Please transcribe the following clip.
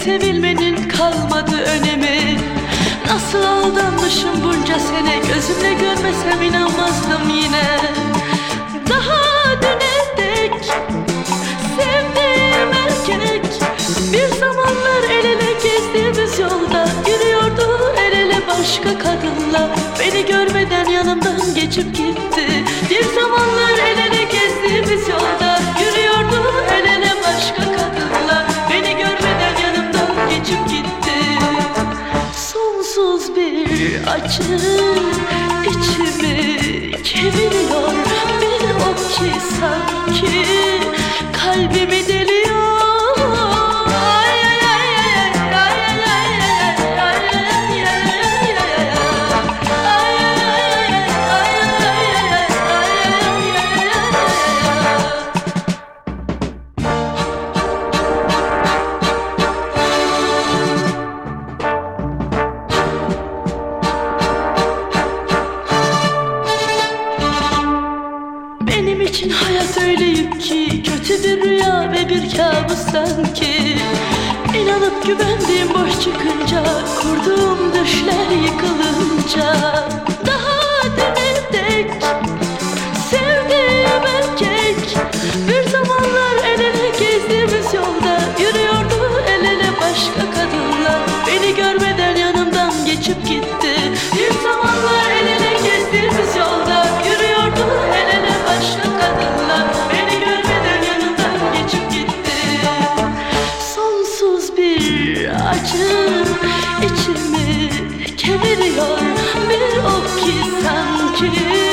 sevilmenin kalmadı önemi. Nasıl aldanmışım bunca sene, gözümle görmesem inanmazdım yine. Daha düne dek sevdiğim erkek, bir zamanlar el ele gezdiğimiz yolda yürüyordu el ele başka kadınla. Beni görmeden yanımdan geçip gitti. Bir zamanlar el ele gezdiğimiz yolda yürüyordu el ele başka kadınla. Beni görmeden yanımdan geçip gitti. Sonsuz bir acı içimi kemiriyor. Bir ok ki sanki kalbimi deliyor. Benim için hayat öyle yük ki, kötü bir rüya ve bir kabus sanki. İnanıp güvendiğim boş çıkınca, kurduğum düşler yıkılınca. Daha düne dek sevdiğim erkek, bir zamanlar el ele gezdiğimiz yolda yürüyordu el ele başka kadınla. Beni görmeden yanımdan geçip gitti. Bir zamanlar el ele gezdiğimiz yolda yürüyordu el ele başka kadınla. Beni görmeden yanımdan geçip gitti. Sonsuz bir acı içimi kemiriyor. Bir ok ki sanki